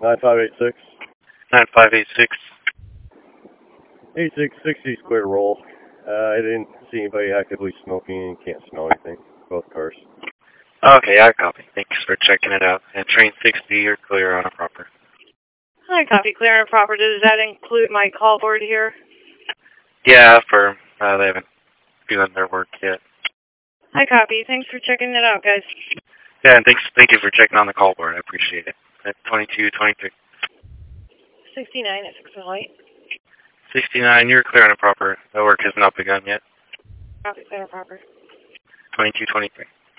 9586. 9586. 8660 square roll. I didn't see anybody actively smoking and can't smell anything. Both cars. Okay, I copy. Thanks for checking it out. And train 60, you're clear on a proper. I copy, clear and proper. Does that include my call board here? Yeah, for they haven't done their work yet. I copy. Thanks for checking it out, guys. Yeah, and thank you for checking on the call board. I appreciate it. At 2223. 69 at 608. 69, you're clear on a proper. The work has not begun yet. Copy, clear and proper. 2223.